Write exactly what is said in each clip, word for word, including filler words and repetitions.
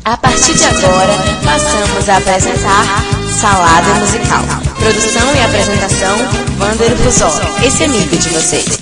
A partir de agora, passamos a apresentar Salada Musical. Produção e apresentação, Wander Ruzol, esse amigo de vocês.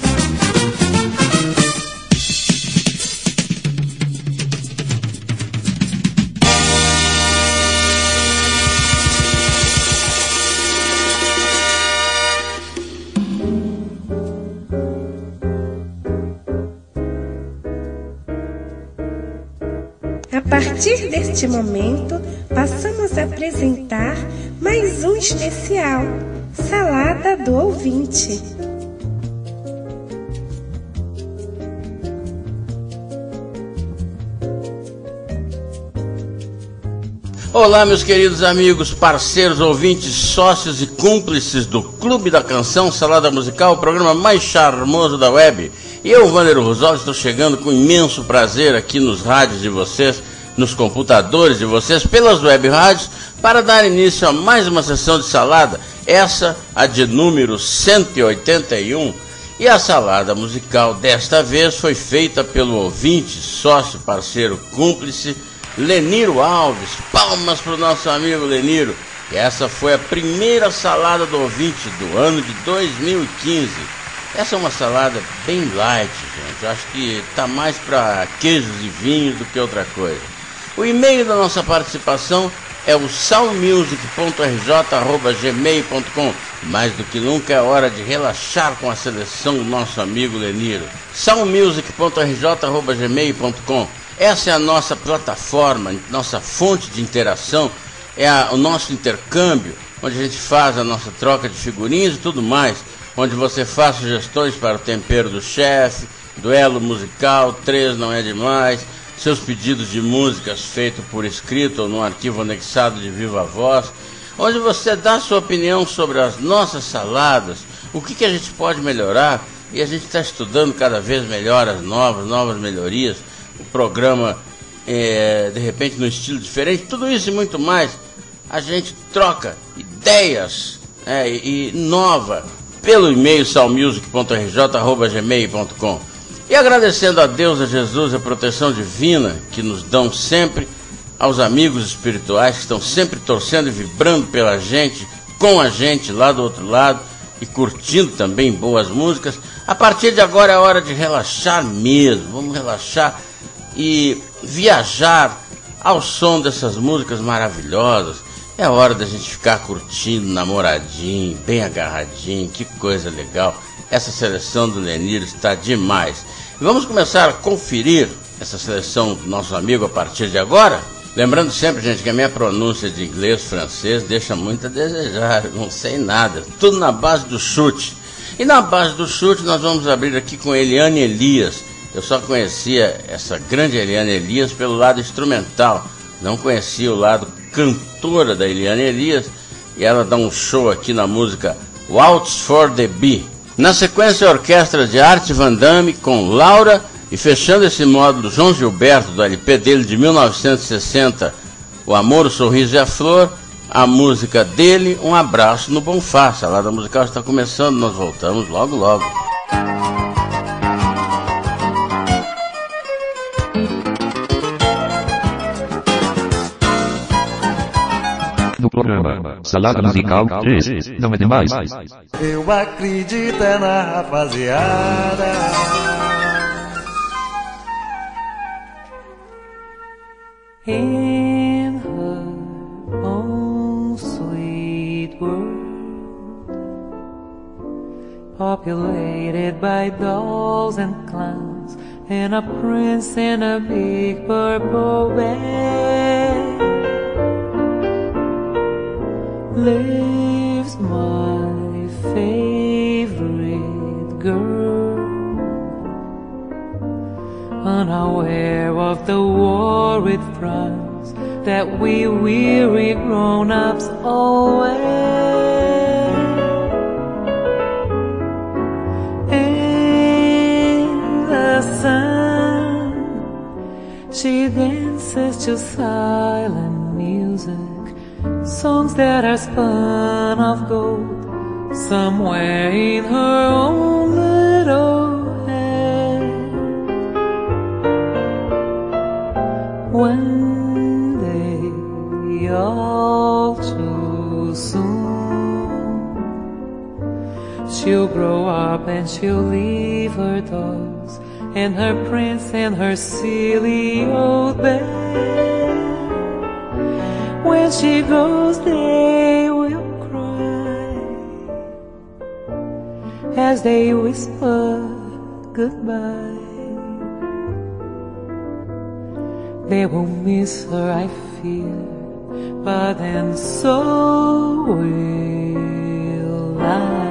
A partir deste momento, passamos a apresentar mais um especial, Salada do Ouvinte. Olá, meus queridos amigos, parceiros, ouvintes, sócios e cúmplices do Clube da Canção Salada Musical, o programa mais charmoso da web. E eu, Wander Ruzol, estou chegando com imenso prazer aqui nos rádios de vocês, nos computadores de vocês, pelas web rádios, para dar início a mais uma sessão de salada, essa a de número cento e oitenta e um. E a salada musical desta vez foi feita pelo ouvinte, sócio, parceiro, cúmplice, Leniro Alves. Palmas para o nosso amigo Leniro. E essa foi a primeira salada do ouvinte do ano de dois mil e quinze. Essa é uma salada bem light, gente. Eu acho que está mais para queijos e vinhos do que outra coisa. O e-mail da nossa participação é o salmusic ponto r j arroba gmail ponto com. Mais do que nunca é hora de relaxar com a seleção do nosso amigo Leniro. salmusic ponto r j arroba gmail ponto com. Essa é a nossa plataforma, nossa fonte de interação, é a, o nosso intercâmbio, onde a gente faz a nossa troca de figurinhas e tudo mais, onde você faz sugestões para o tempero do chefe, duelo musical, três não é demais, seus pedidos de músicas feitos por escrito ou num arquivo anexado de viva voz, onde você dá sua opinião sobre as nossas saladas, o que, que a gente pode melhorar, e a gente está estudando cada vez melhor as novas, novas melhorias, o programa é, de repente no estilo diferente, tudo isso e muito mais, a gente troca ideias é, e, e nova pelo e-mail salmusic ponto r j arroba gmail ponto com. E agradecendo a Deus, a Jesus, a proteção divina que nos dão sempre, aos amigos espirituais que estão sempre torcendo e vibrando pela gente, com a gente lá do outro lado e curtindo também boas músicas. A partir de agora é hora de relaxar mesmo, vamos relaxar e viajar ao som dessas músicas maravilhosas. É hora da gente ficar curtindo, namoradinho, bem agarradinho, que coisa legal. Essa seleção do Leniro está demais. E vamos começar a conferir essa seleção do nosso amigo a partir de agora. Lembrando sempre, gente, que a minha pronúncia de inglês, francês, deixa muito a desejar, não sei nada. Tudo na base do chute. E na base do chute nós vamos abrir aqui com Eliane Elias. Eu só conhecia essa grande Eliane Elias pelo lado instrumental. Não conhecia o lado cantora da Eliane Elias, e ela dá um show aqui na música Waltz for the Bee. Na sequência, a orquestra de Art Van Damme com Laura, e fechando esse módulo, João Gilberto, do L P dele de mil novecentos e sessenta, O Amor, o Sorriso e a Flor, a música dele, Um Abraço no Bonfá. A salada musical está começando, nós voltamos logo logo. No programa Salada Musical três, não é demais. Eu acredito é na rapaziada. In her own sweet world, populated by dolls and clowns, and a prince in a big purple bed, lives my favorite girl, unaware of the war it fronts that we weary grown-ups always. In the sun, she dances to silent music, songs that are spun of gold somewhere in her own little head. When all too soon. She'll grow up and she'll leave her dolls and her prince and her silly old bed. When she goes, they will cry as they whisper goodbye. They will miss her, I fear, but then so will I.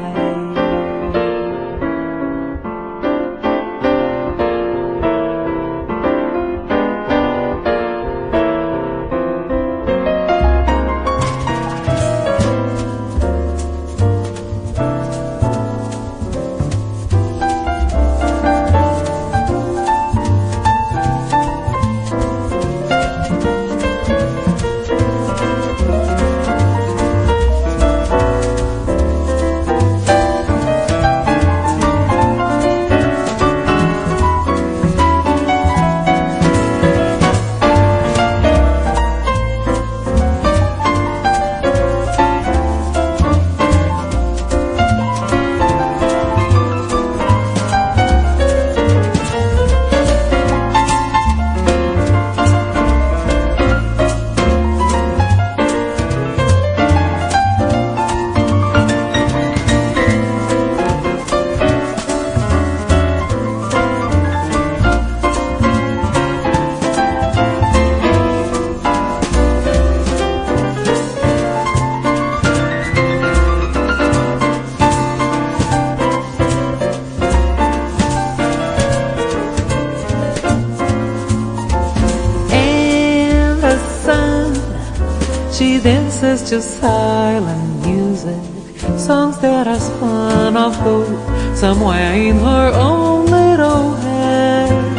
Dances to silent music, songs that are spun of gold somewhere in her own little head.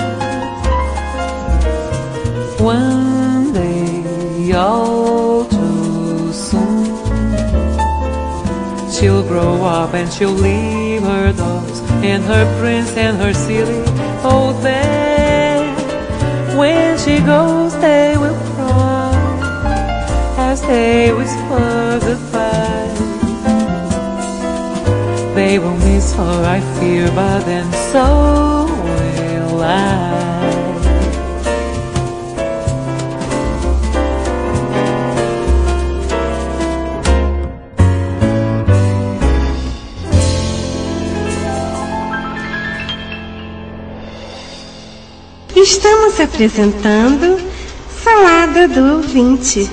One day, all too soon, she'll grow up and she'll leave her dolls and her prince and her silly old bed. When she goes, they will cry as they whisper goodbye. They will miss her, I fear, but then so will I. Estamos apresentando Salada do Ouvinte.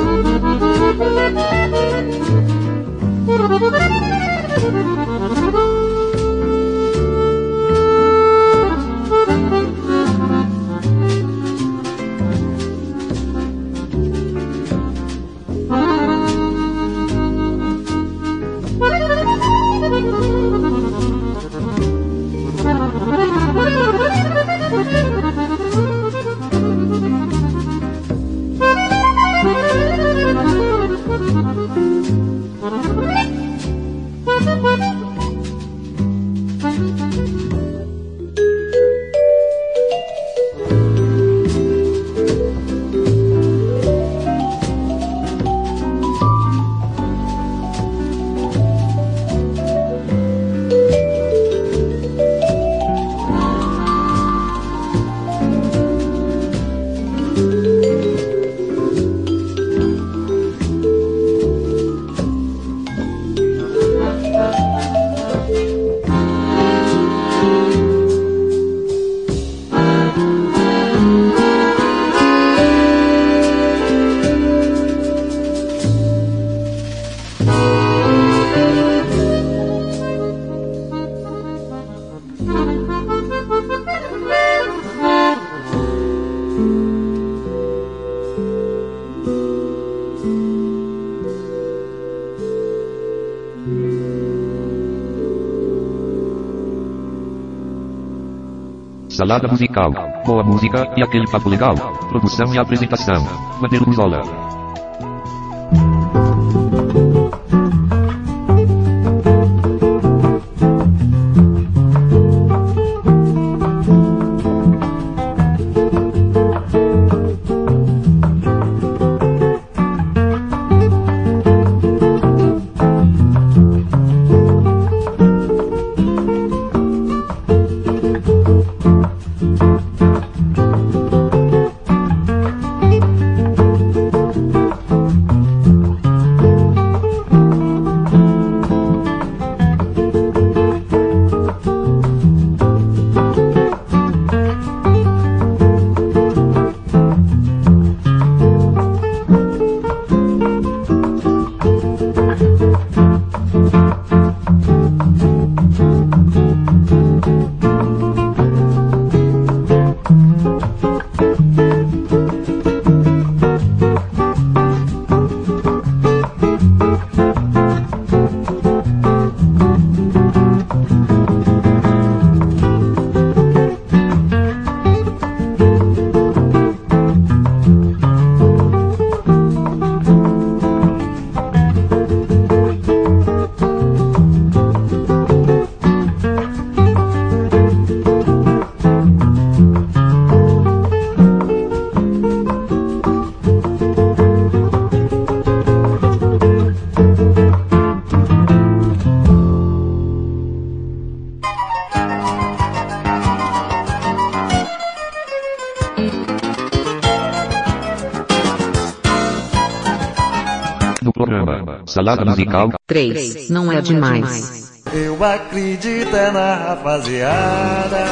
Thank you. Salada musical. Boa música e aquele papo legal. Produção e apresentação. Vander Ruzola. No programa Salada Musical três. Não é demais. Eu acredito é na rapaziada.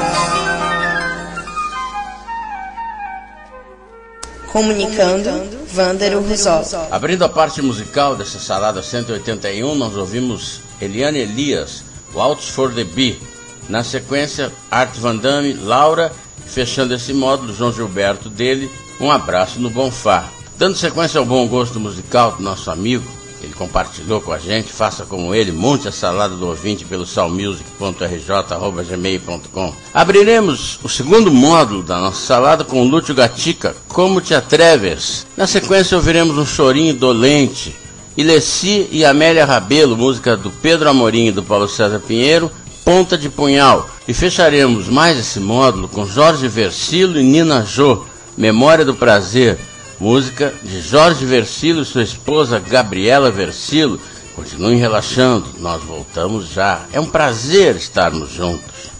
Comunicando, Vander Ruzola. Abrindo a parte musical dessa salada cento e oitenta e um, nós ouvimos Eliane Elias, Waltz for the Bee. Na sequência, Art Van Damme, Laura. Fechando esse módulo, João Gilberto dele, Um Abraço no Bonfá. Dando sequência ao bom gosto musical do nosso amigo, ele compartilhou com a gente, faça como ele, monte a salada do ouvinte pelo salmusic ponto r j arroba gmail ponto com. Abriremos o segundo módulo da nossa salada com Lúcio Gatica, Como Te Atreves. Na sequência ouviremos um chorinho dolente, Ilessi e Amélia Rabelo, música do Pedro Amorim e do Paulo César Pinheiro, Ponta de Punhal. E fecharemos mais esse módulo com Jorge Versilo e Nina Jô, Memória do Prazer, música de Jorge Versilo e sua esposa Gabriela Versilo. Continuem relaxando, nós voltamos já. É um prazer estarmos juntos.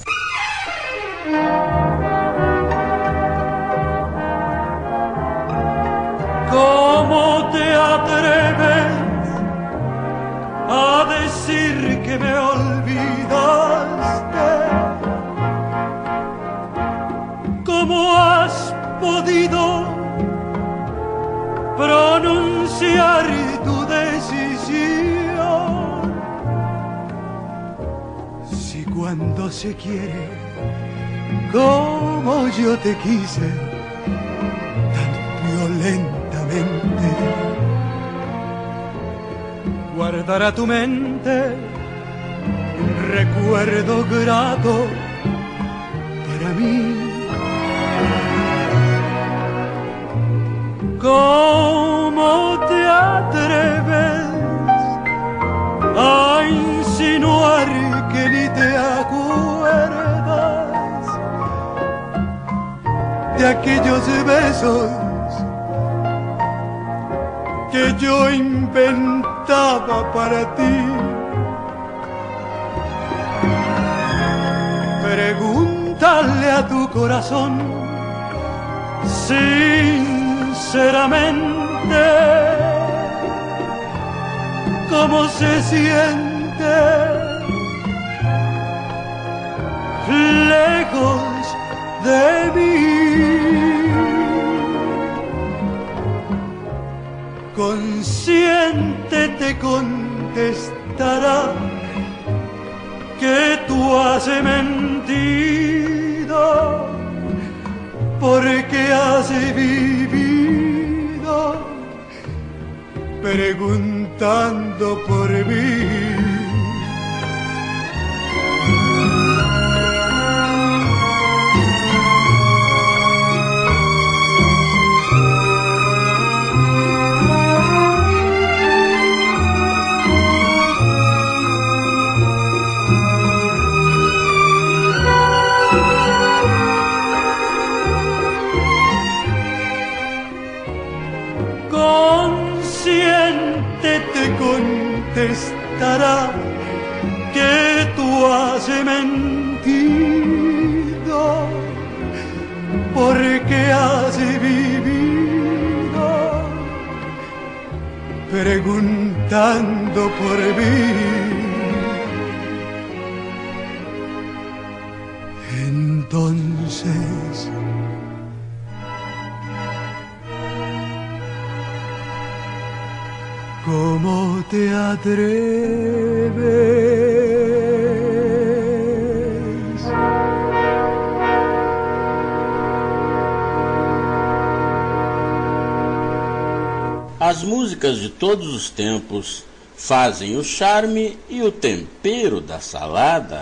¿Cómo te atreves a decir que me olvidaste? ¿Cómo has podido pronunciar tu decisión? Si cuando se quiere como yo te quise tan violentamente, guardará tu mente un recuerdo grato para mí. ¿Cómo te atreves a insinuar que ni te acuerdas de aquellos besos que yo inventaba para ti? Pregúntale a tu corazón sinceramente cómo se siente lejos de mí. Consciente te contestará que tú has mentido porque has vivido preguntando por mí. que tú has mentido, porque has vivido preguntando por mí. Entonces ¿cómo te atreves? As músicas de todos os tempos fazem o charme e o tempero da salada.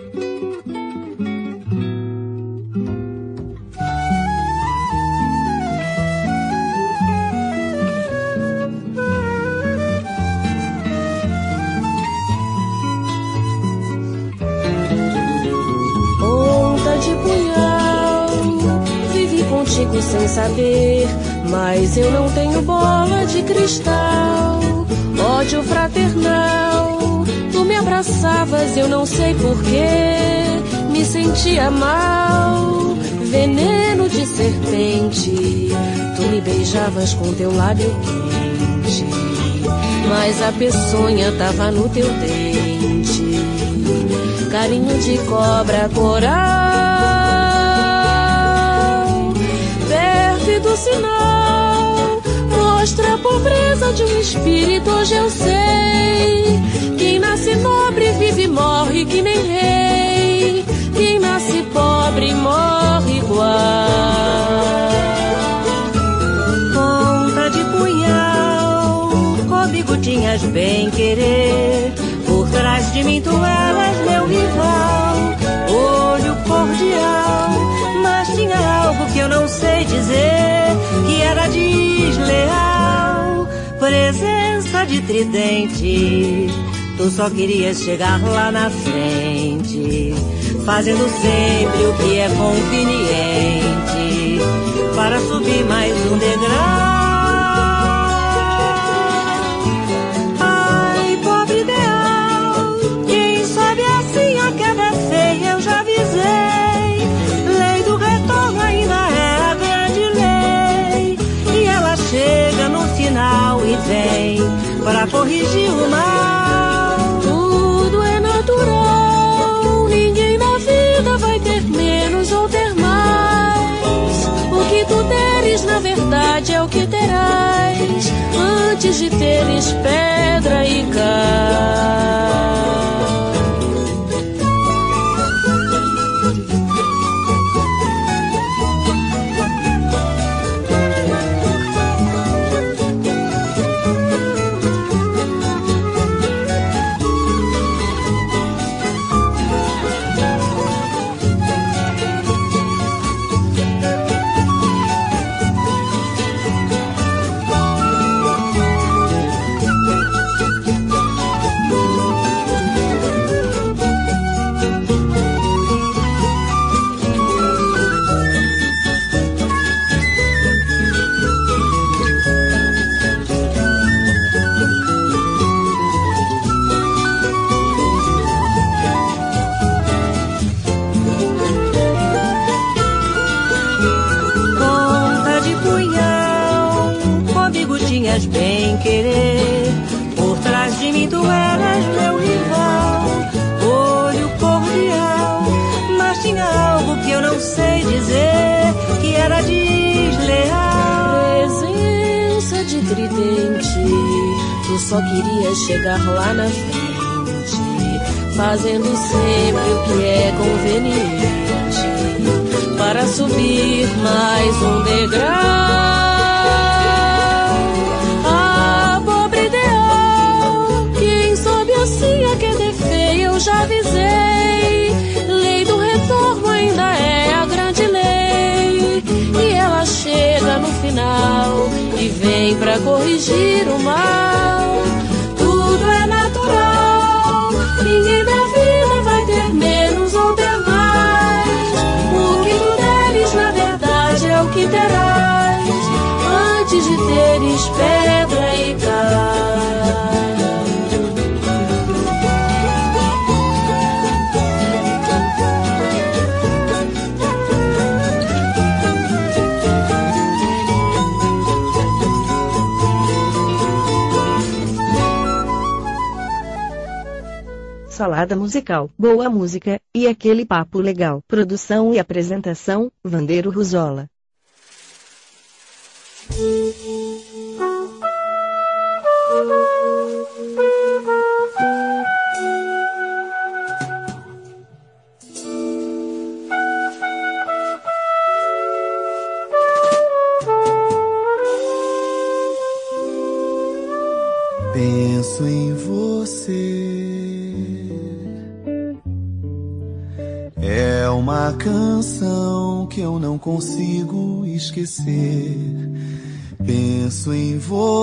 Sem saber, mas eu não tenho bola de cristal. Ódio fraternal, tu me abraçavas, eu não sei porquê, me sentia mal. Veneno de serpente, tu me beijavas com teu lábio quente, mas a peçonha tava no teu dente. Carinho de cobra coral, do sinal, mostra a pobreza de um espírito. Hoje eu sei, quem nasce nobre vive e morre que nem rei, quem nasce pobre morre igual. Ponta de punhal, comigo tinhas bem querer, por trás de mim tu eras meu rival. Olho cordial, mas tinha algo que eu não sei dizer, que era desleal. Presença de tridente, tu só querias chegar lá na frente, fazendo sempre o que é conveniente, para subir mais um degrau. Ai, pobre ideal, quem sobe assim a queda é feia, eu já avisei. Lei do retorno ainda é a grande lei, e ela chega no final e vem para corrigir o mal. Tudo é natural, ninguém na vida vai ter menos ou ter mais. O que tu teres na verdade é o que terás, antes de teres pedra e cal. Bem querer, por trás de mim tu eras meu rival. Olho cordial, mas tinha algo que eu não sei dizer, que era desleal. Presença de tridente, tu só querias chegar lá na frente, fazendo sempre o que é conveniente, para subir mais um degrau. Assim a queda é feia, eu já avisei. Lei do retorno ainda é a grande lei, e ela chega no final e vem pra corrigir o mal. Tudo é natural, ninguém na vida vai ter menos ou ter mais. O que tu deres na verdade é o que terás, antes de teres pedra e cal. Salada musical, boa música, e aquele papo legal. Produção e apresentação, Vandeiro Ruzola. Penso em você. É uma canção que eu não consigo esquecer. Penso em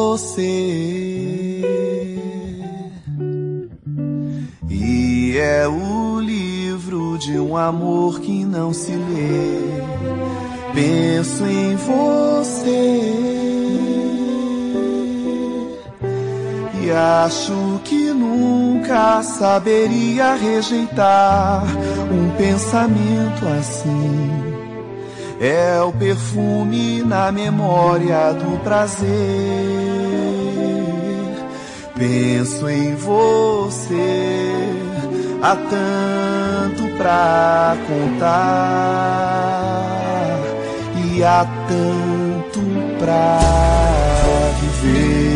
você. E é o livro de um amor que não se lê. Penso em você. E acho que nunca saberia rejeitar um pensamento assim. É o perfume na memória do prazer. Penso em você, há tanto pra contar e há tanto pra viver.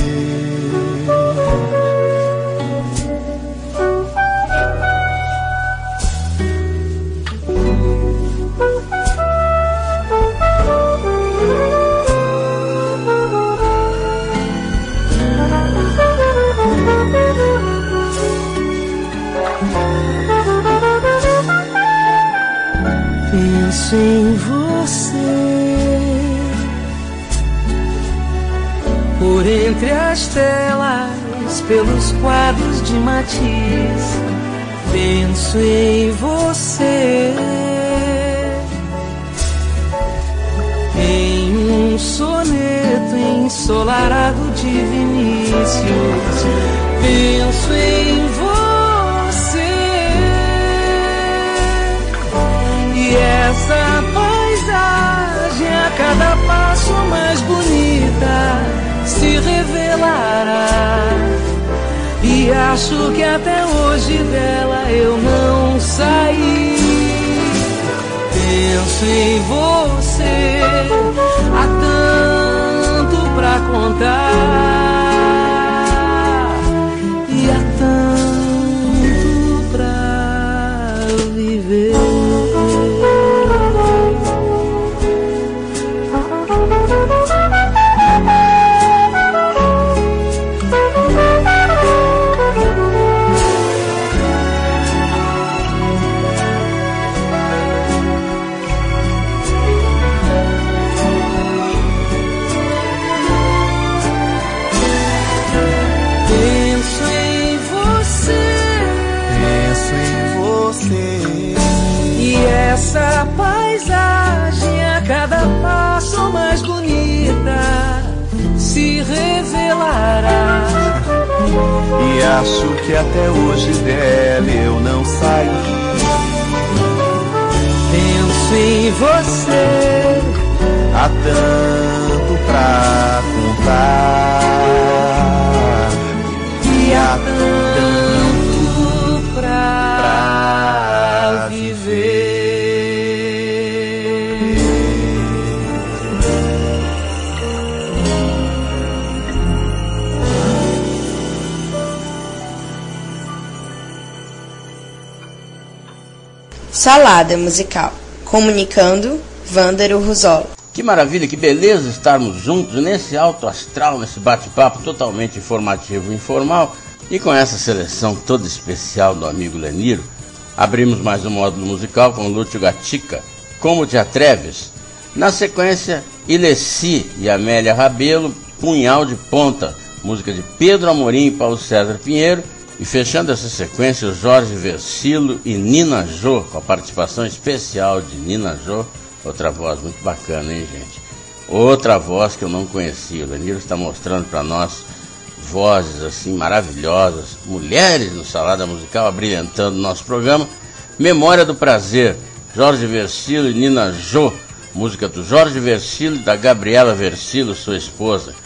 Penso em você, por entre as telas, pelos quadros de Matisse. Penso em você, em um soneto ensolarado de Vinícius. Penso em você. E essa paisagem a cada passo mais bonita se revelará. E acho que até hoje dela eu não saí. Penso em você, há tanto pra contar e há tanto pra viver. Essa paisagem a cada passo mais bonita se revelará. E acho que até hoje dela eu não saí. Penso em você, há tanto pra contar e há tanto pra viver. Salada musical. Comunicando, Vândero Ruzola. Que maravilha, que beleza estarmos juntos nesse alto astral, nesse bate-papo totalmente informativo e informal. E com essa seleção toda especial do amigo Leniro, abrimos mais um módulo musical com Lúcio Gatica, Como Te Atreves. Na sequência, Ilessi e Amélia Rabelo, Punhal de Ponta, música de Pedro Amorim e Paulo César Pinheiro. E fechando essa sequência, o Jorge Versilo e Nina Jô, com a participação especial de Nina Jô, outra voz muito bacana, hein, gente? Outra voz que eu não conhecia. O Leniro está mostrando para nós vozes assim maravilhosas, mulheres no Salada Musical, abrilhantando o nosso programa. Memória do Prazer, Jorge Versilo e Nina Jô, música do Jorge Versilo e da Gabriela Versilo, sua esposa.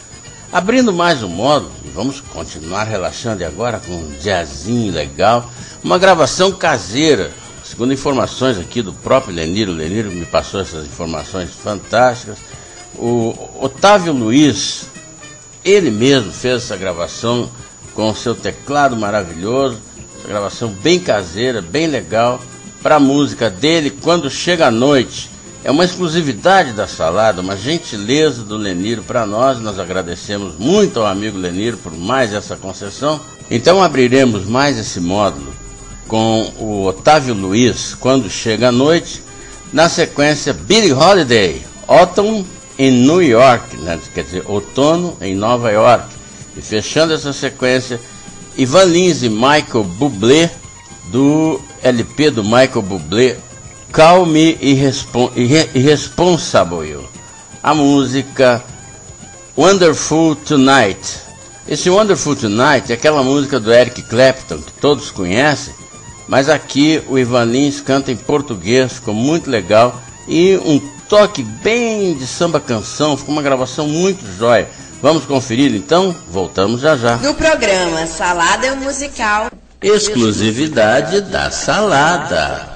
Abrindo mais um módulo, e vamos continuar relaxando agora com um jazzinho legal, uma gravação caseira, segundo informações aqui do próprio Lenir. O Lenir me passou essas informações fantásticas. O Otávio Luiz, ele mesmo fez essa gravação com o seu teclado maravilhoso, essa gravação bem caseira, bem legal, para a música dele, Quando Chega a Noite. É uma exclusividade da Salada, uma gentileza do Lenir para nós. Nós agradecemos muito ao amigo Lenir por mais essa concessão. Então abriremos mais esse módulo com o Otávio Luiz, Quando Chega a Noite. Na sequência, Billie Holiday, Autumn in New York, né? Quer dizer, Outono em Nova York. E fechando essa sequência, Ivan Lins e Michael Bublé, do L P do Michael Bublé, Call Me Irrespon- Irre- Irresponsible, a música Wonderful Tonight. Esse Wonderful Tonight é aquela música do Eric Clapton, que todos conhecem, mas aqui o Ivan Lins canta em português, ficou muito legal, e um toque bem de samba canção, ficou uma gravação muito jóia. Vamos conferir então? Voltamos já já. No programa Salada Musical, exclusividade da Salada.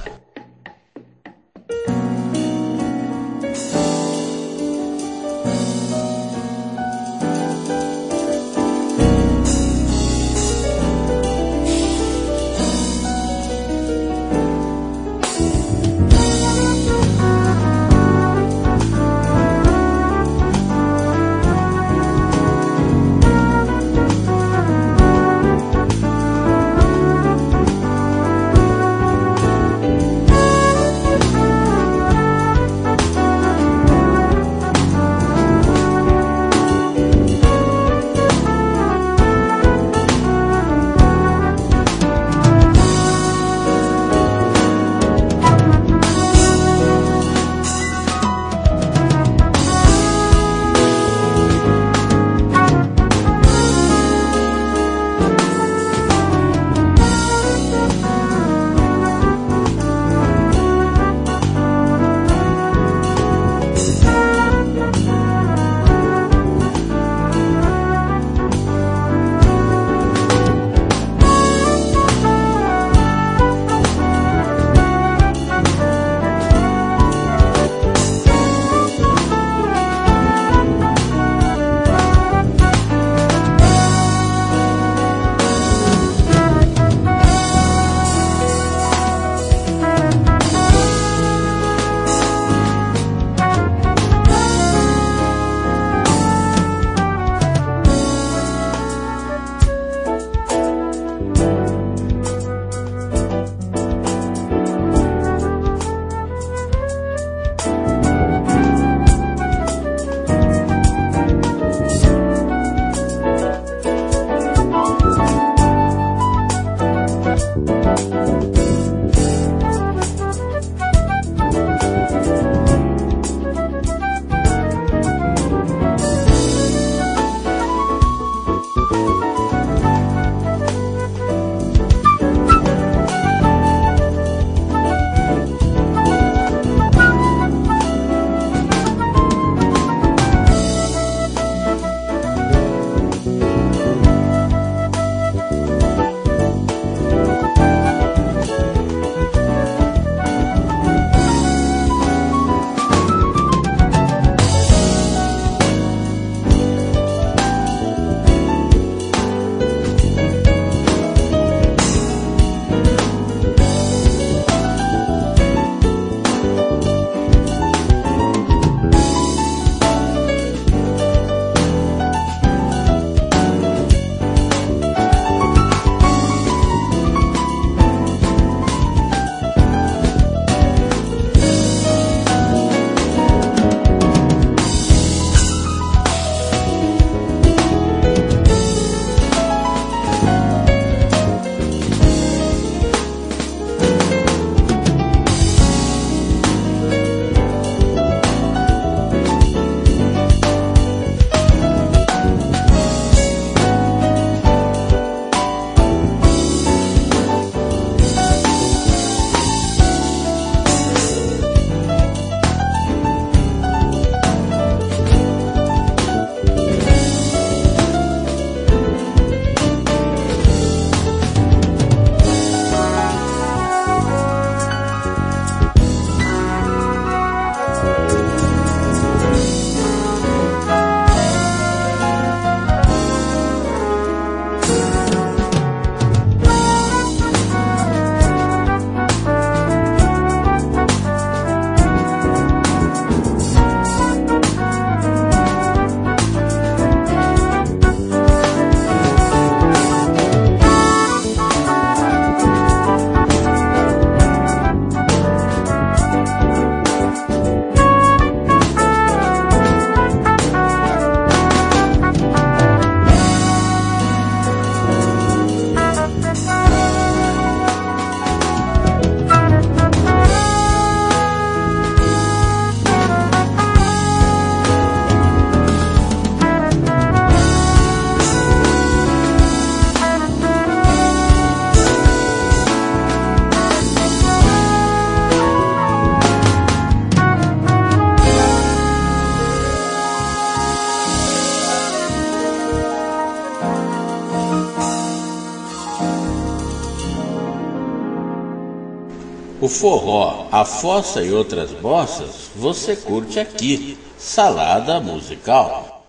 O forró, a fossa e outras bossas, você curte aqui, Salada Musical.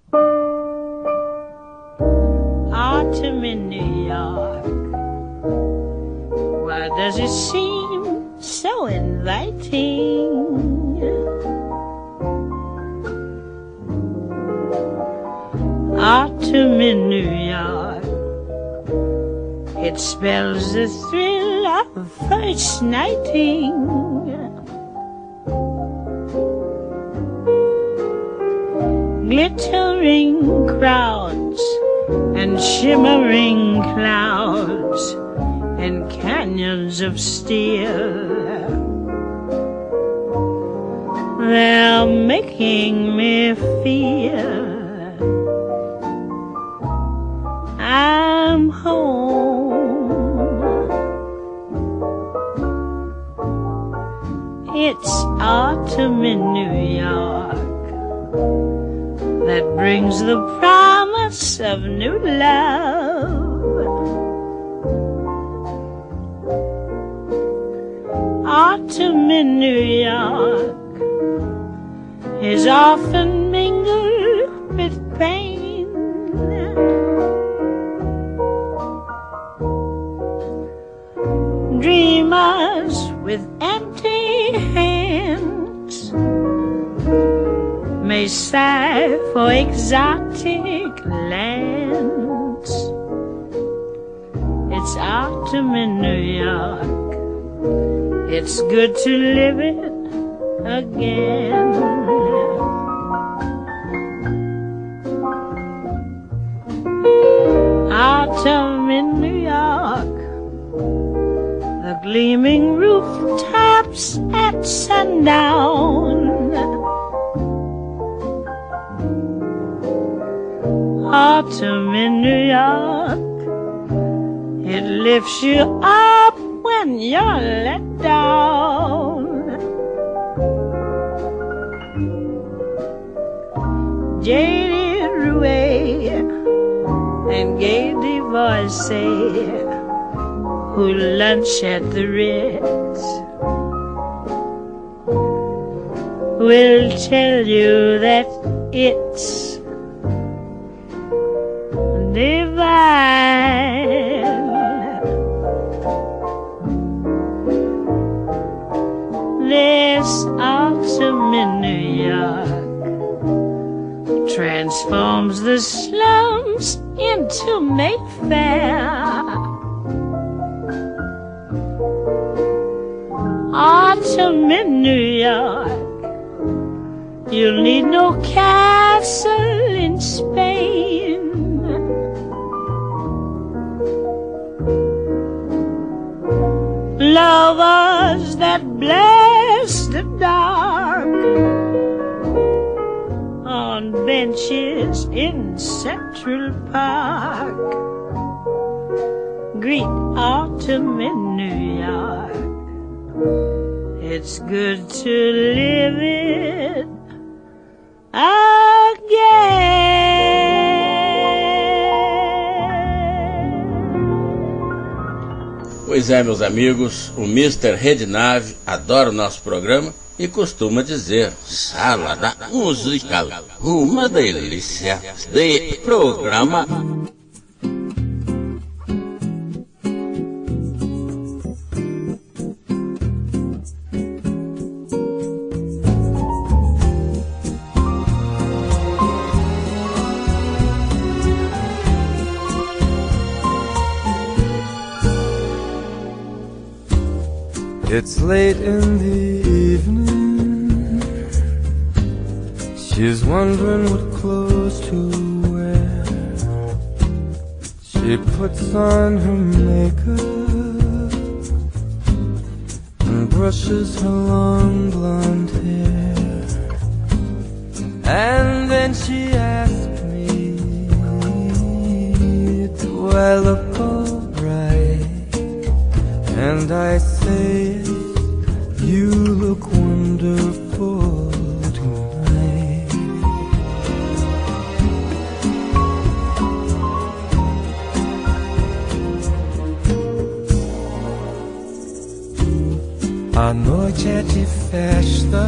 Autumn in New York, why does it seem so inviting? Autumn in New York, it spells the thrill of first nighting. Glittering crowds and shimmering clouds and canyons of steel, they're making me feel I'm home. It's autumn in New York that brings the promise of new love. Autumn in New York is often mingled with pain. Dreamers with empty hands may sigh for exotic lands. It's autumn in New York, it's good to live it again. Autumn in New York, the gleaming rooftops at sundown. Autumn in New York, it lifts you up when you're let down. Jaded Rouet and gay divorcee who lunch at the Ritz will tell you that it's divine. This autumn in New York transforms the slums into Mayfair. Autumn in New York, you'll need no castle in Spain. Lovers that bless the dark on benches in Central Park greet autumn in New York. It's good to live it again. Pois é, meus amigos, o mister Rednave adora o nosso programa e costuma dizer: Salada Musical, uma delícia de programa. It's late in the evening. She's wondering what clothes to wear. She puts on her makeup and brushes her long blonde hair. And then she asks me, do I look alright? And I say, you look wonderful tonight. A noite é de festa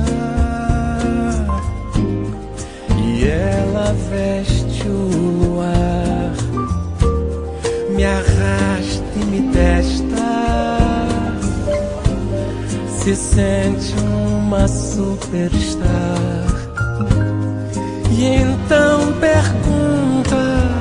e ela veste o luar, me arrasta e me testa, se sente uma superstar. E então pergunta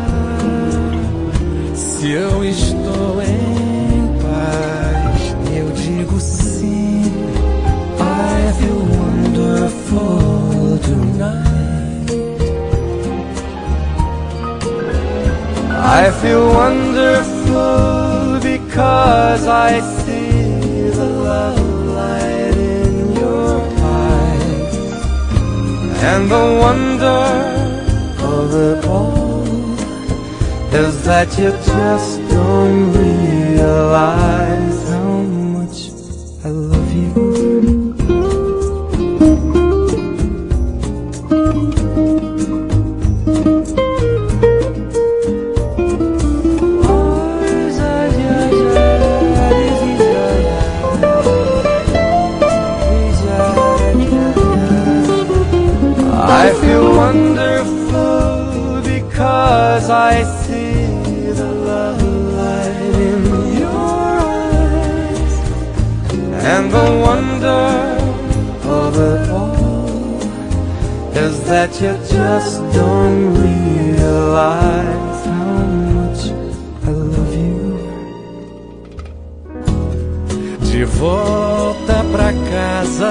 se eu estou em paz. Eu digo sim. I feel wonderful tonight. I feel wonderful because I see the love light in your eyes. And the wonder of it all is that you just don't realize how much I love you. I feel wonderful because I see the love light in your eyes. And the wonder of it all is that you just don't realize how much I love you. De volta pra casa,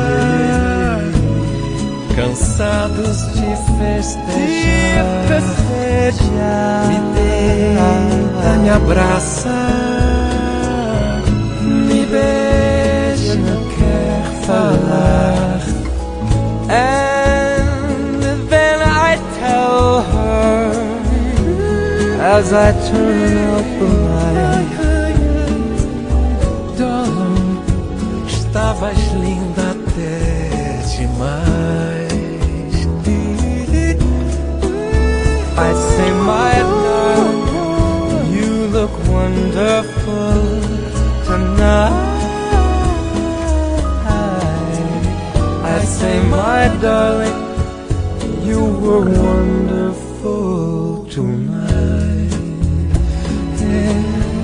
cansados de festejar, de festejar. Me deita, me abraça, me beija, quer falar. And then I tell her as I turn out the light, darling, estavas linda até demais. I say, my darling, you look wonderful tonight. I say, my darling, you were wonderful tonight. Yeah.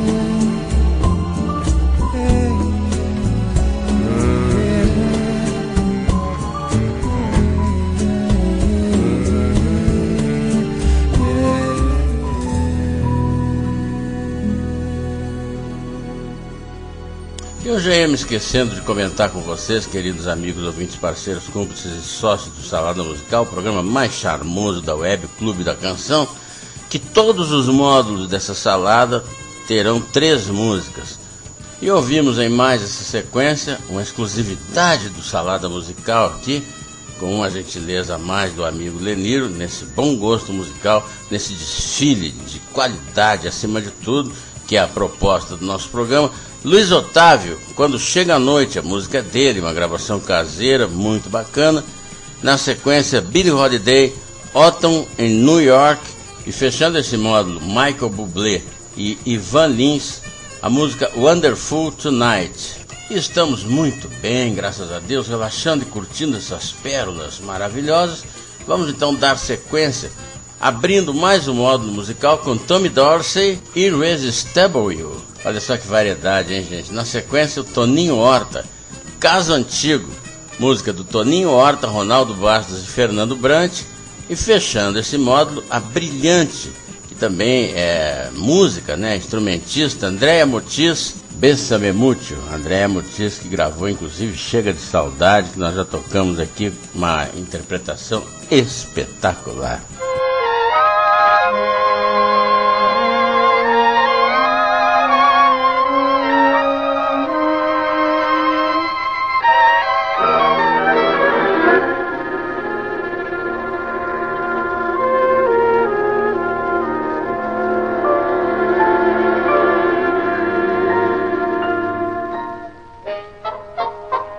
Eu já ia me esquecendo de comentar com vocês, queridos amigos, ouvintes, parceiros, cúmplices e sócios do Salada Musical, o programa mais charmoso da web, Clube da Canção, que todos os módulos dessa salada terão três músicas. E ouvimos em mais essa sequência uma exclusividade do Salada Musical aqui, com uma gentileza a mais do amigo Leniro, nesse bom gosto musical, nesse desfile de qualidade acima de tudo, que é a proposta do nosso programa. Luiz Otávio, Quando Chega a Noite, a música é dele, uma gravação caseira, muito bacana. Na sequência, Billie Holiday, Autumn em New York. E fechando esse módulo, Michael Bublé e Ivan Lins, a música Wonderful Tonight. E estamos muito bem, graças a Deus, relaxando e curtindo essas pérolas maravilhosas. Vamos então dar sequência, abrindo mais um módulo musical com Tommy Dorsey, Irresistible You. Olha só que variedade, hein, gente? Na sequência, o Toninho Horta, Caso Antigo, música do Toninho Horta, Ronaldo Bastos e Fernando Brant. E fechando esse módulo, a brilhante, que também é música, né, instrumentista, Andréa Motis, Bésame Mucho. Andréa Motis, que gravou inclusive Chega de Saudade, que nós já tocamos aqui, uma interpretação espetacular.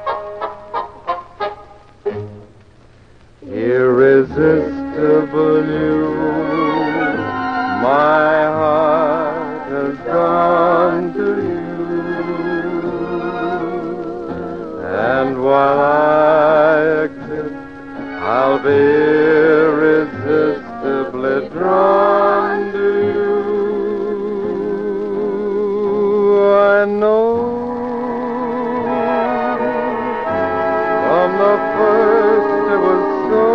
Irresistible From the first it was so.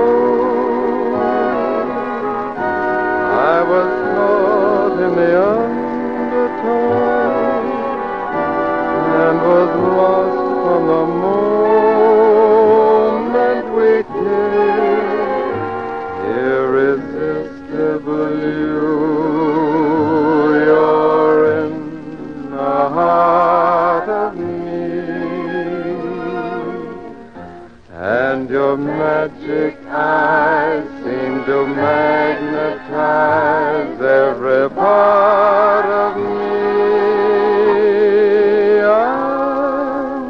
I was caught in the undertow and was lost from the moment we kissed. Irresistible you, you're in the heart of me, and your magic eyes seem to magnetize every part of me. I'm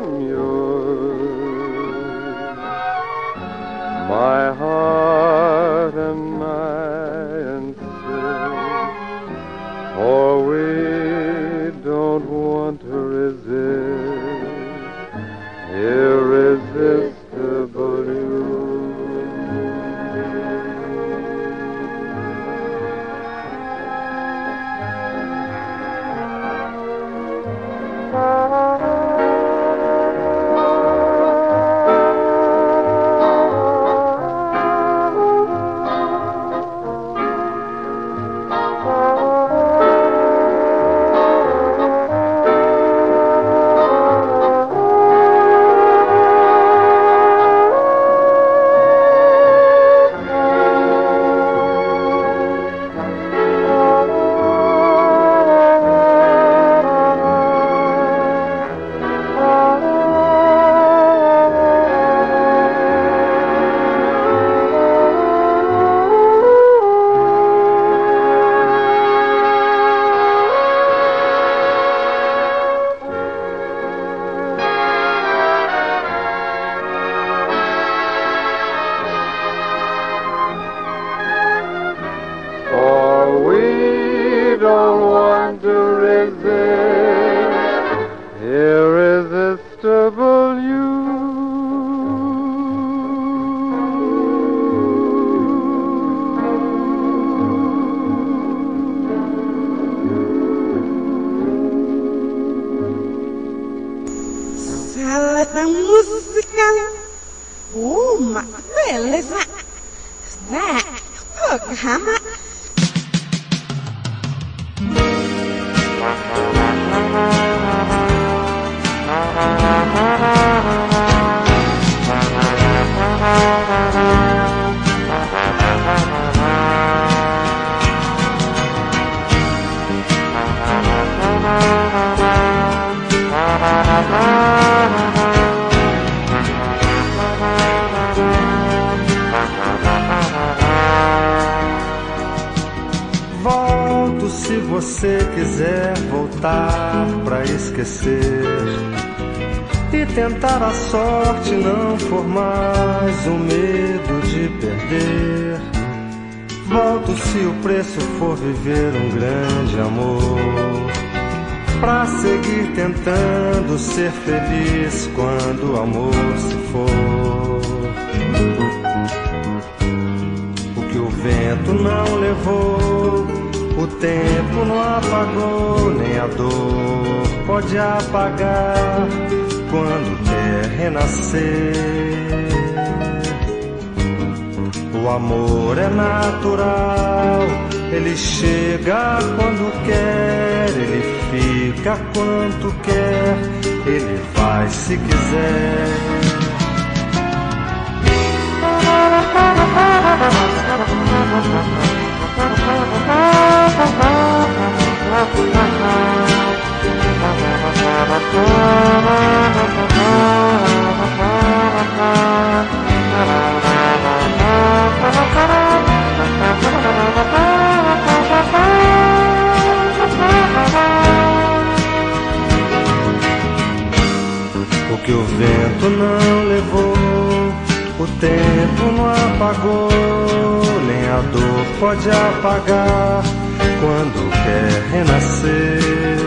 yours, my heart and I insist, for we don't want to resist irresistible you. Salada musical, uma beleza, né? Programa. Volto se você quiser voltar pra esquecer e tentar a sorte, não for mais o medo de perder. Volto se o preço for viver um grande amor, pra seguir tentando ser feliz quando o amor se for. O que o vento não levou, o tempo não apagou, nem a dor pode apagar quando quer renascer. O amor é natural, ele chega quando quer, ele fica quanto quer, ele vai se quiser. O que o vento não levou, o tempo não apagou, nem a dor pode apagar quando quer renascer.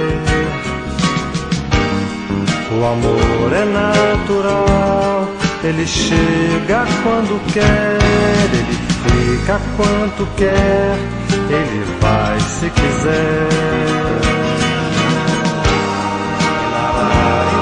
O amor é natural, ele chega quando quer, ele fica quanto quer, ele vai se quiser.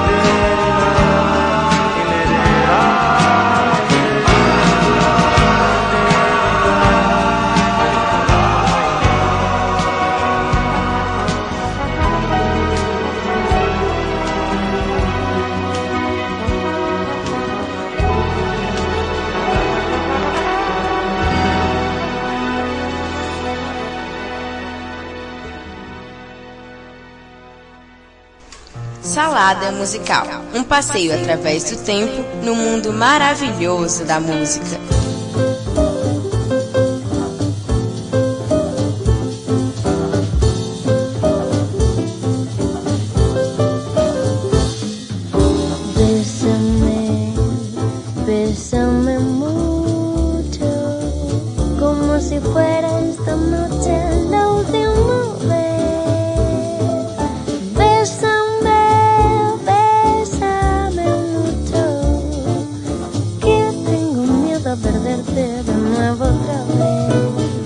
Salada Musical, um passeio através do tempo no mundo maravilhoso da música. Bésame, bésame mucho, como si fuera esta noche la última vez. Bésame, bésame mucho, que tengo miedo a perderte de nuevo otra vez.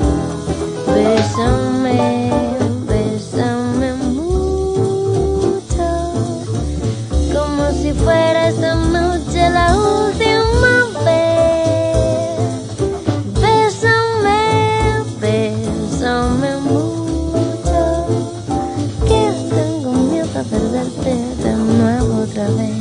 Bésame, bésame mucho, como si fuera esta noche la última vez. Bésame, bésame mucho, que tengo miedo a perderte de nuevo otra vez.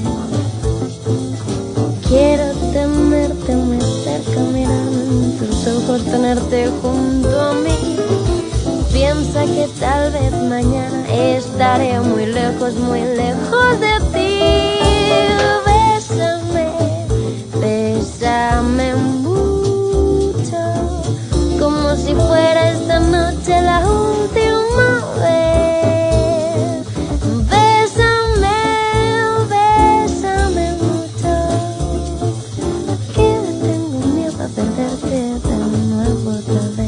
Quiero tenerte muy cerca, mirarme en tus ojos, tenerte junto a mí. Piensa que tal vez mañana estaré muy lejos, muy lejos de ti. Bésame, bésame mucho, como si fuera esta noche la última vez. Bésame, bésame mucho, que tengo miedo a perderte de nuevo otra vez.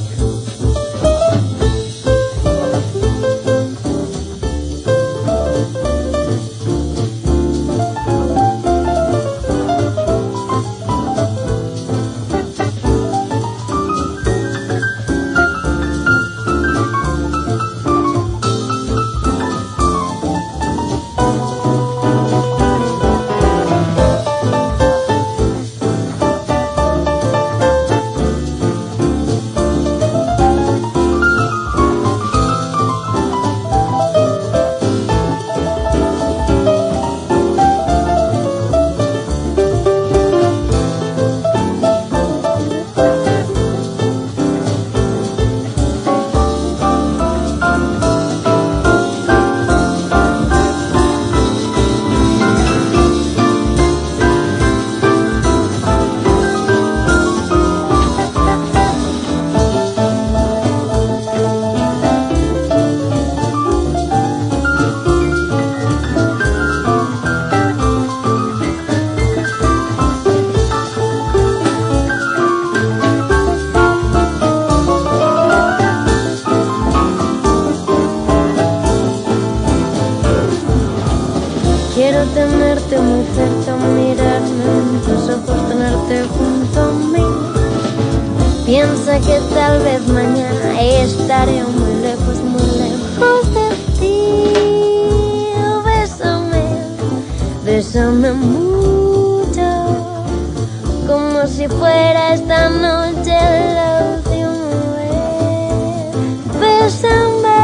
Quiero tenerte muy cerca, mirarme en tus ojos, tenerte junto a mí. Piensa que tal vez mañana estaré muy lejos, muy lejos de ti. Bésame, bésame mucho, como si fuera esta noche la última vez. Bésame,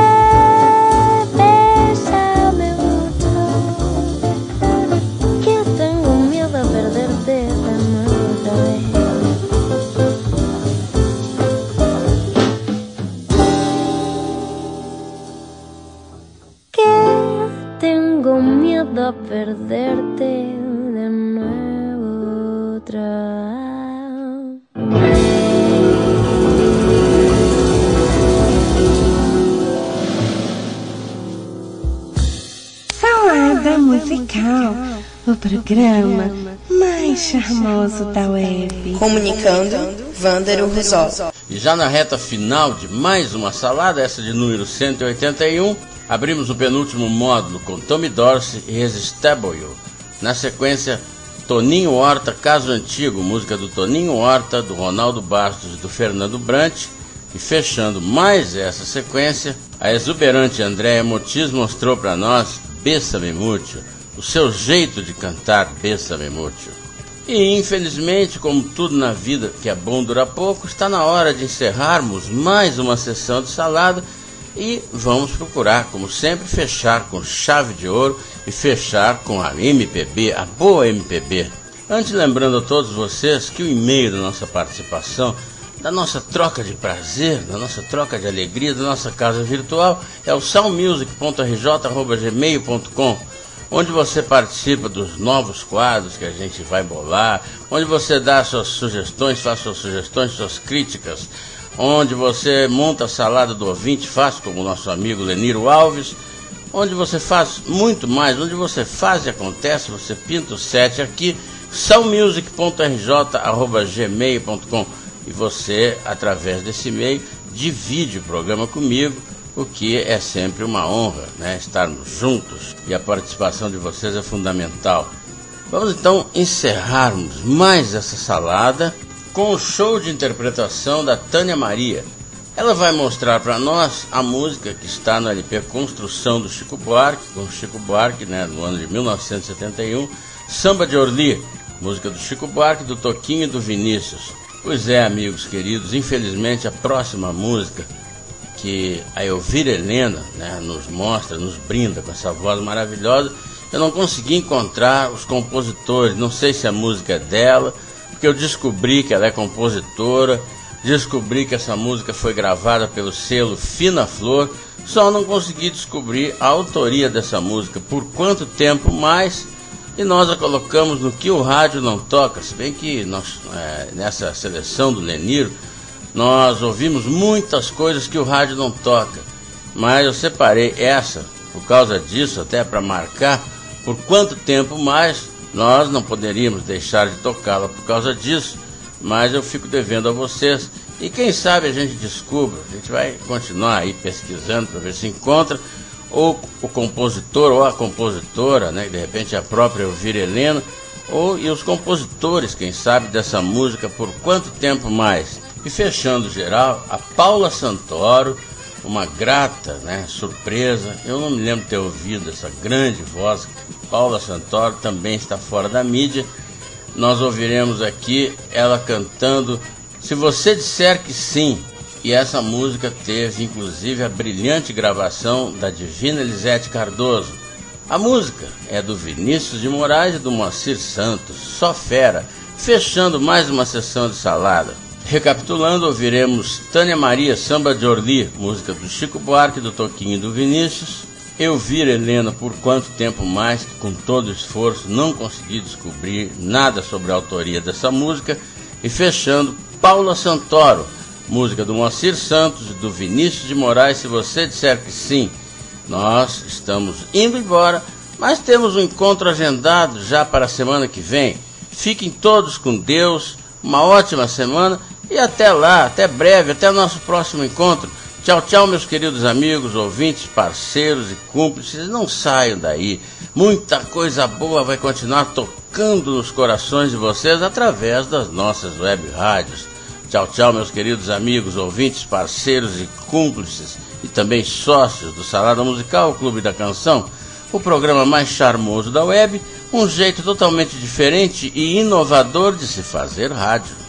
bésame mucho, que tengo miedo a perderte de nuevo otra vez. Tengo miedo a perderte de nuevo otra vez. Salada Musical, o programa mais charmoso da web. Comunicando, Vândaro Rosol. E já na reta final de mais uma salada, essa de número cento e oitenta e um, abrimos o penúltimo módulo com Tommy Dorsey e Irresistible. Na sequência, Toninho Horta, Caso Antigo, música do Toninho Horta, do Ronaldo Bastos e do Fernando Brant. E fechando mais essa sequência, a exuberante Andréa Motis mostrou para nós Bésame Mucho, o seu jeito de cantar Bésame Mucho. E infelizmente, como tudo na vida que é bom dura pouco, está na hora de encerrarmos mais uma sessão de salada e vamos procurar, como sempre, fechar com chave de ouro e fechar com a M P B, a boa M P B. Antes, lembrando a todos vocês que o e-mail da nossa participação, da nossa troca de prazer, da nossa troca de alegria, da nossa casa virtual é o soundmusic ponto r j arroba gmail ponto com. onde você participa dos novos quadros que a gente vai bolar, onde você dá suas sugestões, faz suas sugestões, suas críticas, onde você monta a salada do ouvinte, faz como o nosso amigo Leniro Alves, onde você faz muito mais, onde você faz e acontece, você pinta o set aqui, soundmusic ponto r j arroba gmail ponto com, e você, através desse e-mail, divide o programa comigo, o que é sempre uma honra, né, estarmos juntos, e a participação de vocês é fundamental. Vamos então encerrarmos mais essa salada com o show de interpretação da Tânia Maria. Ela vai mostrar para nós a música que está no L P Construção do Chico Buarque, com Chico Buarque, né, no ano de mil novecentos e setenta e um, Samba de Orly, música do Chico Buarque, do Toquinho e do Vinícius. Pois é, amigos queridos, infelizmente a próxima música que a Elvira Helena, né, nos mostra, nos brinda com essa voz maravilhosa, eu não consegui encontrar os compositores, não sei se a música é dela, porque eu descobri que ela é compositora, descobri que essa música foi gravada pelo selo Fina Flor, só não consegui descobrir a autoria dessa música, por quanto tempo mais, e nós a colocamos no Que o Rádio Não Toca, se bem que nós, é, nessa seleção do Leniro, nós ouvimos muitas coisas que o rádio não toca, mas eu separei essa, por causa disso, até para marcar por quanto tempo mais. Nós não poderíamos deixar de tocá-la por causa disso, mas eu fico devendo a vocês. E quem sabe a gente descubra, a gente vai continuar aí pesquisando para ver se encontra ou o compositor ou a compositora, né, de repente a própria Elvira Helena, ou e os compositores, quem sabe, dessa música, por quanto tempo mais. E fechando geral, a Paula Santoro, uma grata, né, surpresa. Eu não me lembro de ter ouvido essa grande voz. Paula Santoro também está fora da mídia. Nós ouviremos aqui ela cantando Se Você Disser Que Sim. E essa música teve inclusive a brilhante gravação da Divina Elisete Cardoso. A música é do Vinícius de Moraes e do Moacir Santos, só fera, fechando mais uma sessão de salada. Recapitulando, ouviremos Tânia Maria, Samba de Orly, música do Chico Buarque, do Toquinho e do Vinícius. Elvira Helena, Por Quanto Tempo Mais, que com todo esforço não consegui descobrir nada sobre a autoria dessa música. E fechando, Paula Santoro, música do Moacir Santos e do Vinícius de Moraes, Se Você Disser Que Sim. Nós estamos indo embora, mas temos um encontro agendado já para a semana que vem. Fiquem todos com Deus, uma ótima semana e até lá, até breve, até o nosso próximo encontro. Tchau, tchau, meus queridos amigos, ouvintes, parceiros e cúmplices. Não saiam daí. Muita coisa boa vai continuar tocando nos corações de vocês através das nossas web rádios. Tchau, tchau, meus queridos amigos, ouvintes, parceiros e cúmplices e também sócios do Salada Musical, o Clube da Canção, o programa mais charmoso da web, um jeito totalmente diferente e inovador de se fazer rádio.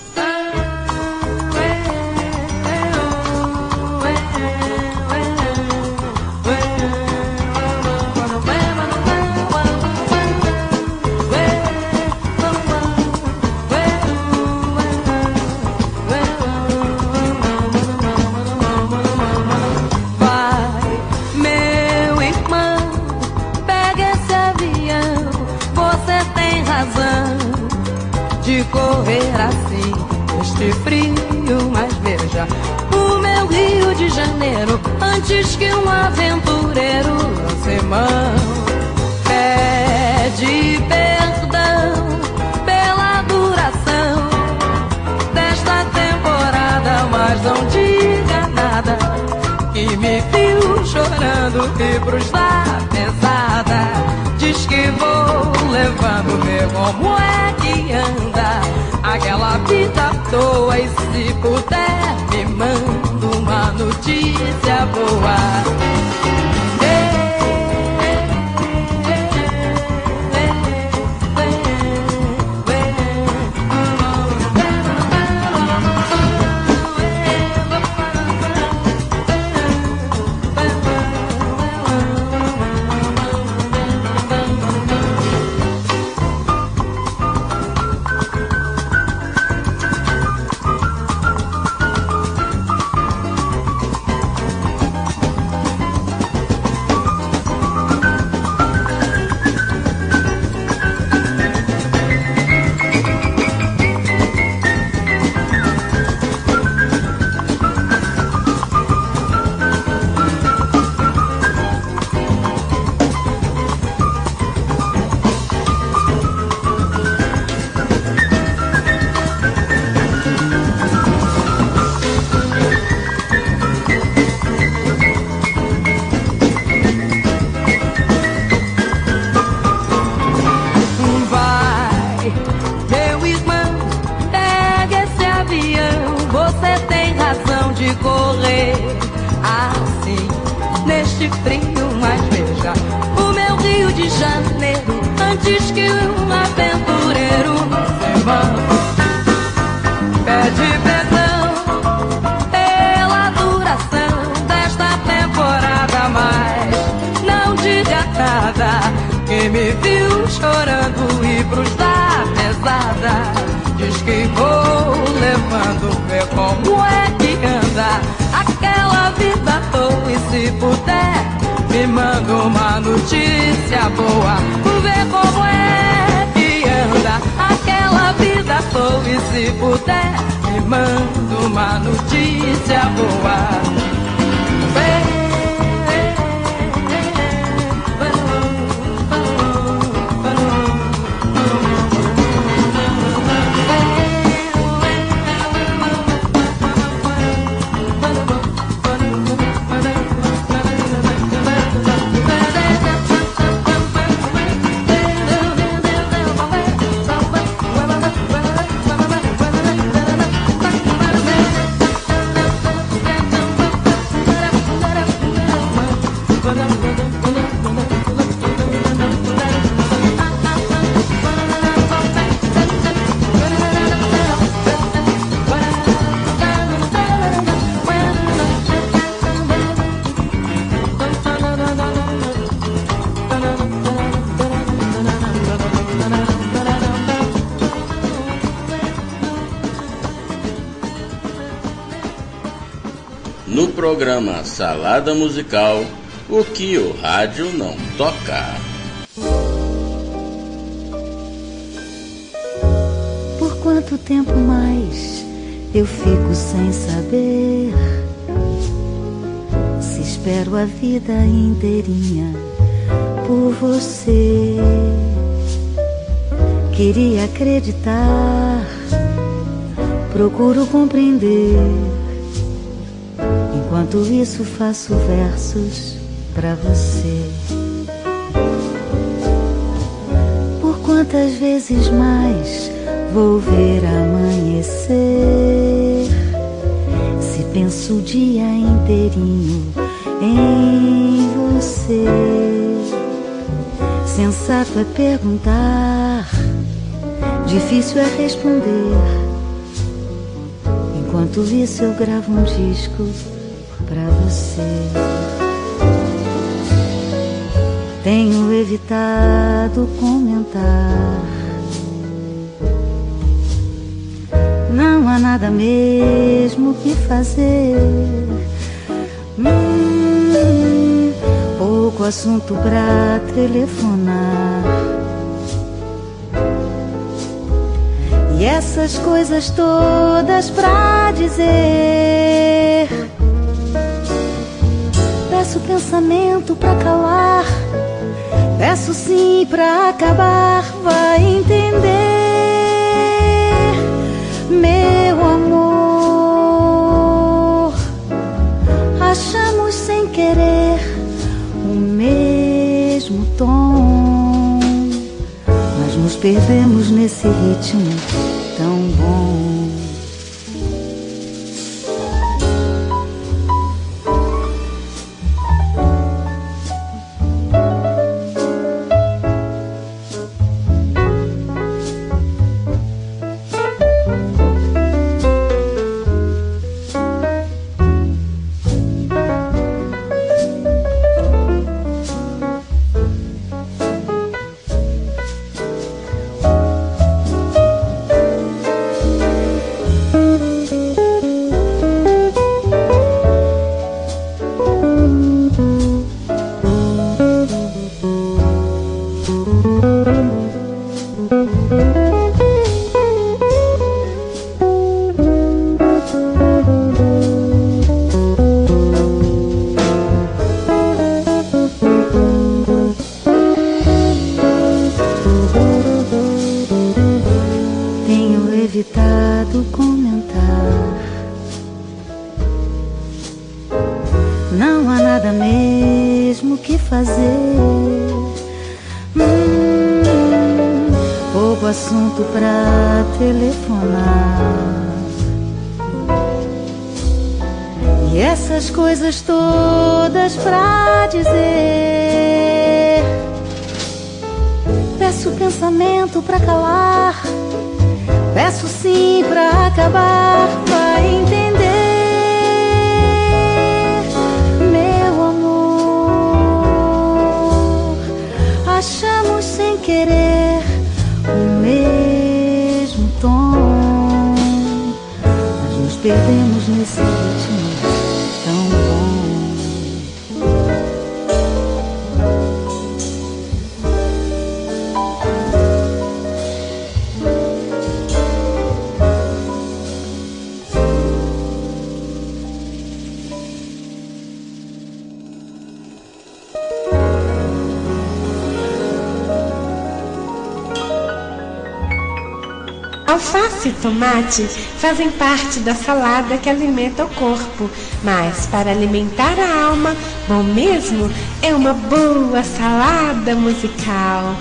Correr assim, este frio, mas veja o meu Rio de Janeiro, antes que um aventureiro lance mão. Pede perdão pela duração desta temporada, mas não diga nada, que me viu chorando e pros dar pesada. Diz que vou levando, ver como é que anda aquela vida à toa, e se puder me manda uma notícia boa. sente frio, mas veja o meu Rio de Janeiro, antes que um aventureiro semana pede perdão pela duração desta temporada, mas não diga nada. Quem me viu chorando e pros da pesada diz que vou levando, vê como é que anda aquela vida à toa. E se puder, me manda uma notícia boa, vê como é que anda aquela vida à toa. E se puder, me manda uma notícia boa. No programa Salada Musical, o que o rádio não toca. Por quanto tempo mais eu fico sem saber se espero a vida inteirinha por você? Queria acreditar, procuro compreender. Enquanto isso faço versos pra você. Por quantas vezes mais vou ver amanhecer se penso o dia inteirinho em você? Sensato é perguntar, difícil é responder. Enquanto isso eu gravo um disco pra você. Tenho evitado comentar, não há nada mesmo que fazer. Hum, pouco assunto pra telefonar. E essas coisas todas pra dizer. Peço pensamento pra calar, peço sim pra acabar. Vai entender, meu amor. Achamos sem querer o mesmo tom, mas nos perdemos nesse ritmo tão bom. evitado comentar. Não há nada mesmo que fazer. Hum, pouco assunto pra telefonar. E essas coisas todas pra dizer. Peço pensamento pra calar, peço sim pra acabar, vai entender, meu amor. Achamos sem querer o mesmo tom, mas nos perdemos nesse ritmo tão bom. Alface e tomate fazem parte da salada que alimenta o corpo, mas para alimentar a alma, bom mesmo é uma boa salada musical.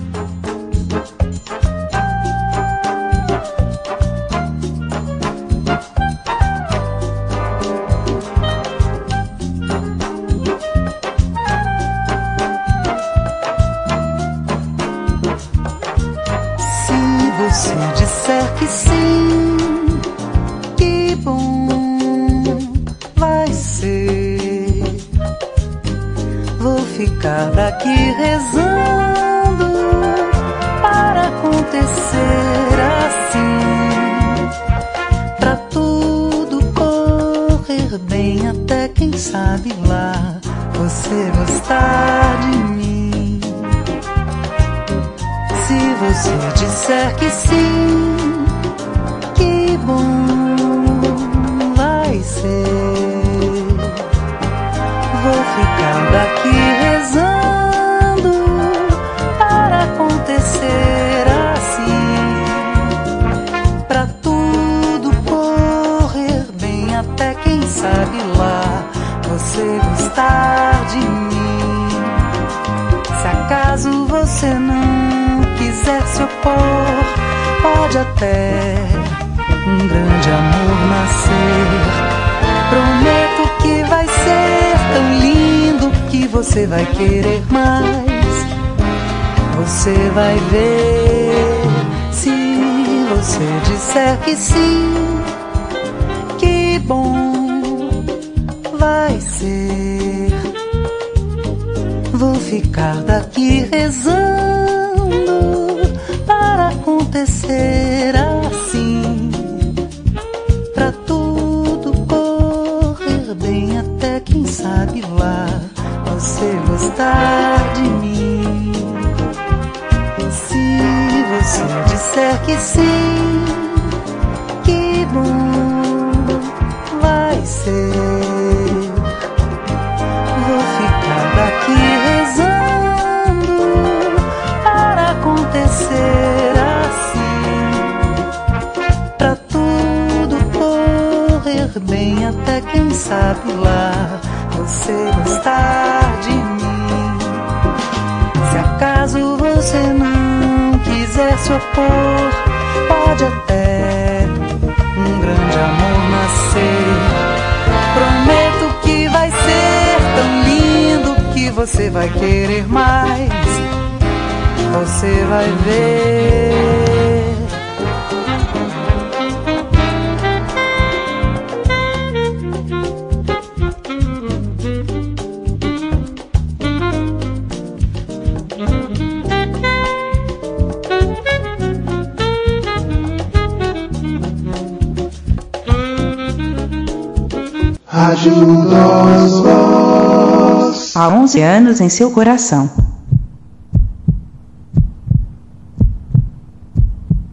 Se disser que sim, que bom vai ser. Vou ficar daqui rezando para acontecer assim, pra tudo correr bem, até quem sabe lá você gostar de mim. Se você disser que sim, que bom vai ser. Vou ficar daqui rezando para acontecer assim, pra tudo correr bem, até quem sabe lá você gostar de mim. Se acaso você não quiser se opor, pode até um grande amor nascer. Prometo que vai ser tão lindo que você vai querer mais. Você vai ver, se você disser que sim, que bom vai ser. Vou ficar daqui rezando para acontecer assim, pra tudo correr bem, até quem sabe lá você gostar de mim. Se você disser que sim, que bom vai ser. Vou ficar daqui rezando para acontecer assim, pra tudo correr bem, até quem sabe lá você gostar de mim. Se acaso você não quiser se opor, pode até um grande amor nascer. Prometo que vai ser tão lindo que você vai querer mais. Você vai ver. Rádio Nós Voz. Há onze anos em seu coração.